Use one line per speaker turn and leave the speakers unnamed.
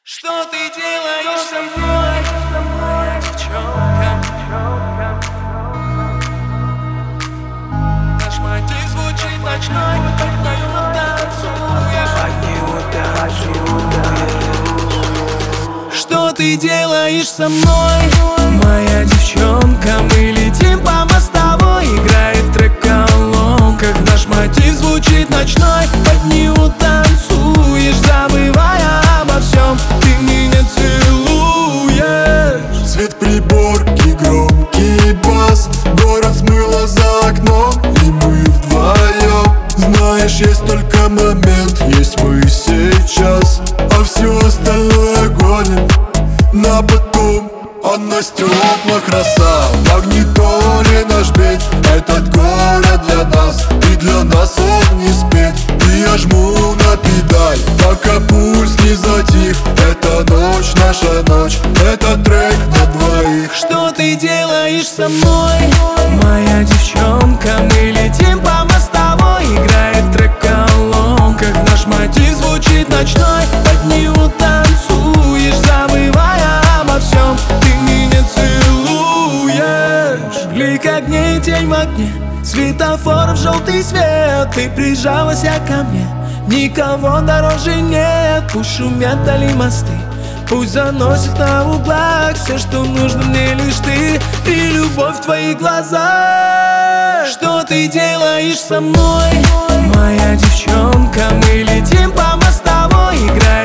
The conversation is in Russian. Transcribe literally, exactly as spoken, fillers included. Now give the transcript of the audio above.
Что ты делаешь со мной, моя девчонка? Наш мотив звучит ночной, под него танцуешь, под него танцуешь. Что ты делаешь со мной, моя девчонка? Мы летим по мостовой, играет трек в колонках. Наш мотив звучит ночной, под него танцуешь, забывая обо всем. Ты меня целуешь.
Свет приборки, громкий бас, город смыло за окном, и мы вдвоем. Знаешь, есть только момент, есть мы сейчас, а все остальное гоним на потом. А на стеклах роса, в магнитоле наш бит. Этот город для нас, и для нас он не спит. И я жму на педаль, пока пульс не затих. Эта ночь, наша ночь, это трек на двоих.
Что ты делаешь со мной, моя девчонка? Мы летим по мостовой, играет трек в колонках. Наш мотив звучит ночной, под него танцуешь, забывая обо всем. Ты меня целуешь. Блик огней, тень в окне, светофоров желтый свет. Ты прижалась ко мне, никого дороже нет. Пусть шумят вдали мосты, пусть заносит на углах. Все, что нужно мне, лишь ты и любовь в твоих глазах. Что ты делаешь со мной, моя девчонка? Мы летим по мостовой, играем